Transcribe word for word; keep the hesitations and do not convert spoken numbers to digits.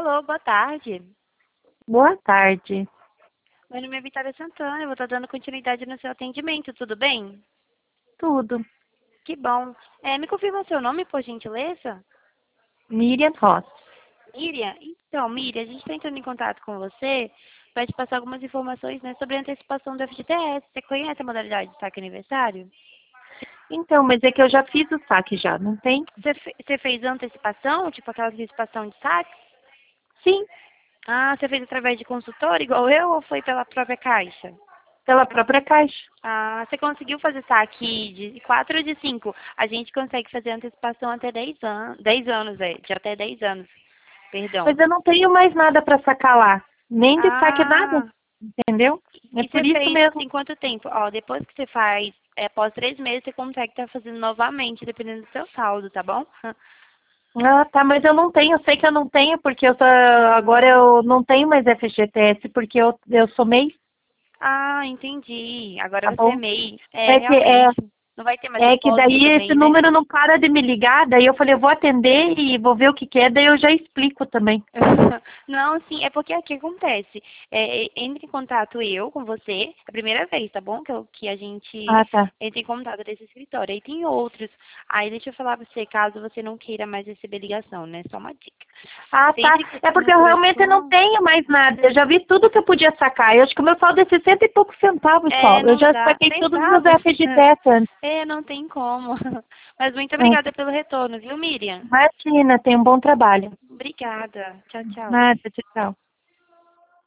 Alô, boa tarde. Boa tarde. Meu nome é Vitória Santana, eu vou estar dando continuidade no seu atendimento, tudo bem? Tudo. Que bom. É, me confirma seu nome, por gentileza? Miriam Ross. Miriam? Então, Miriam, a gente está entrando em contato com você para te passar algumas informações, né, sobre a antecipação do F G T S. Você conhece a modalidade de saque aniversário? Então, mas é que eu já fiz o saque já, não tem? Você, fe- você fez antecipação, tipo aquela antecipação de saque? Sim, Ah, você fez através de consultor, igual eu, ou foi pela própria Caixa? pela própria Caixa. Ah, você conseguiu fazer saque de quatro ou de cinco? A gente consegue fazer antecipação até dez anos, dez anos, é, de até dez anos, perdão. Mas eu não tenho mais nada para sacar lá. Nem de saque nada, Ah, entendeu? É e por você isso fez mesmo. em quanto tempo? Ó, depois que você faz, é, após três meses, você consegue estar fazendo novamente, dependendo do seu saldo, tá bom? Ah, tá, mas eu não tenho, eu sei que eu não tenho, porque eu tô, agora eu não tenho mais F G T S, porque eu, eu sou MEI, Ah, entendi. Agora tá você é bom? MEI. É, É que, é, realmente. Não vai ter mais é que depósito daí do esse MEI, né? número não para de me ligar, daí eu falei, eu vou atender e vou ver o que que é, daí eu já explico também. Não, sim, é porque aqui acontece. É, entre em contato eu com você, é a primeira vez, tá bom? Que, eu- que a gente Ah, tá. entra em contato desse escritório. Aí tem outros. Aí deixa eu falar pra você, caso você não queira mais receber ligação, né? Só uma dica. Ah, Você tá. entra em É porque no eu realmente não telefone. tenho mais nada. Eu já vi tudo que eu podia sacar. Eu acho que o meu saldo é sessenta e poucos centavos só. É, Eu não já dá. saquei todos os meus Centavos? F G T S antes. É, não tem como. Mas muito É. obrigada pelo retorno, viu, Miriam? Imagina, tem um bom trabalho. Obrigada. Tchau, tchau. Nada, tchau. Tchau.